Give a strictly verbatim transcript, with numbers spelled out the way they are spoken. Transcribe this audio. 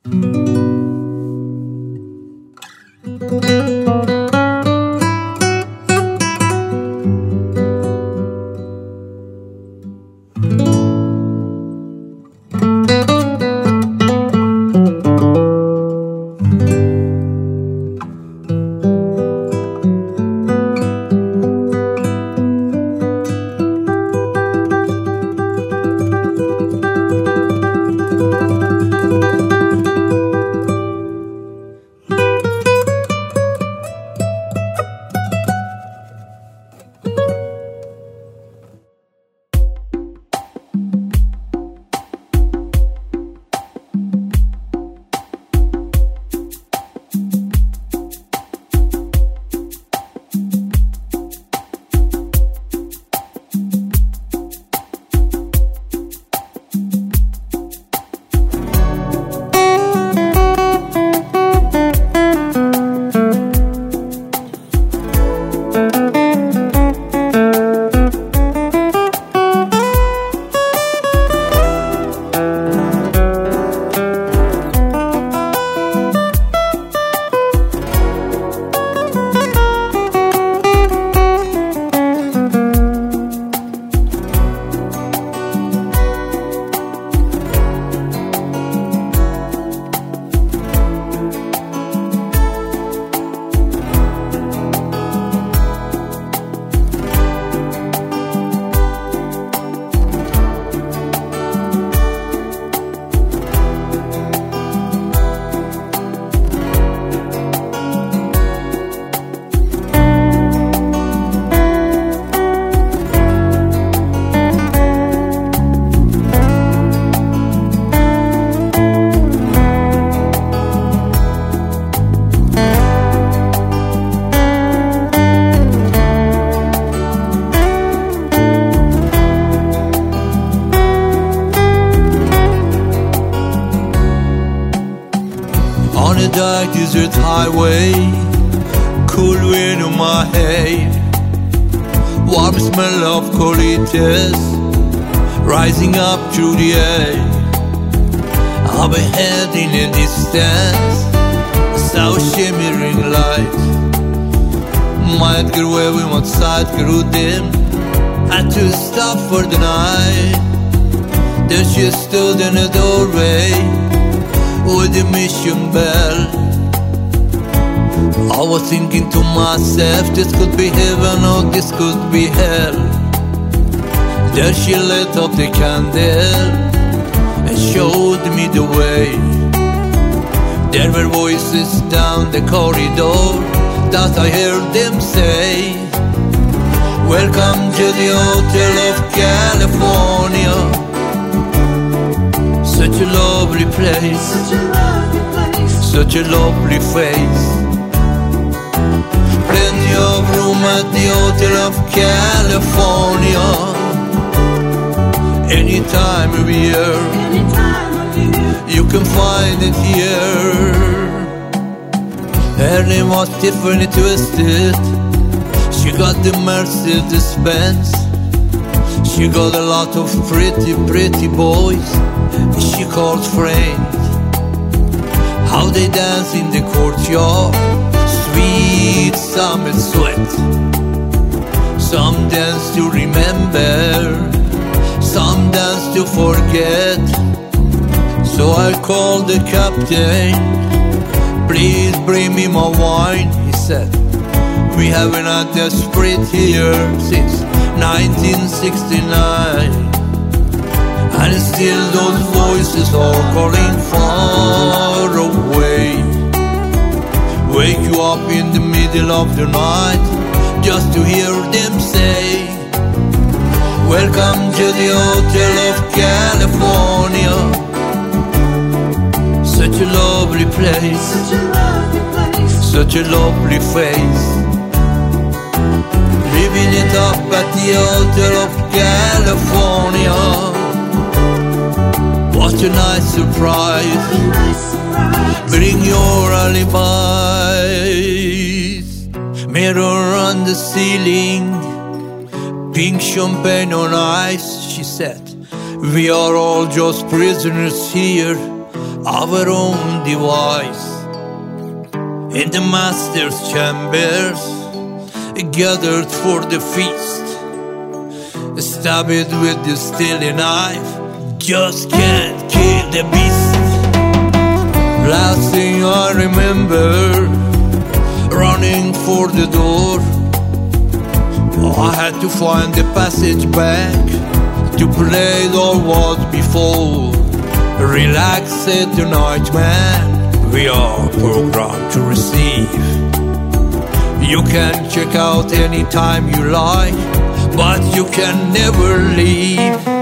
Dark desert highway, cool wind in my hair, warm smell of colitas rising up through the air. Up ahead in the distance, I saw a shimmering light. My Edgar waving one side grew dim, had to stop for the night. There she stood in the doorway with the mission bell. I was thinking to myself, this could be heaven or this could be hell. There she lit up the candle and showed me the way. There were voices down the corridor that I heard them say, welcome to the Hotel of California. Such a lovely place, such a lovely place, such a lovely face. Plenty of room at the Hotel of California. Any time of year, any time of year, you can find it here. Her name was Tiffany Twisted. She got the Mercedes Benz. She got a lot of pretty, pretty boys she called friends. How they dance in the courtyard, sweet summer sweat. Some dance to remember, some dance to forget. So I called the captain, please bring me my wine, he said. We haven't had a sprint here since nineteen sixty-nine. And still those voices are calling far away. Wake you up in the middle of the night just to hear them say, welcome to the Hotel of California. Such a lovely place, such a lovely place, such a lovely face. Living it up at the Hotel of California. What a nice surprise. what a nice surprise. Bring your alibis. Mirror on the ceiling, pink champagne on ice, she said. We are all just prisoners here our own device. In the master's chambers, gathered for the feast, stab it with the steely knife, just can't kill the beast. Last thing I remember, running for the door, I had to find the passage back to play the was before. Relax, said the night man, we are programmed to receive. You can check out anytime you like, but you can never leave.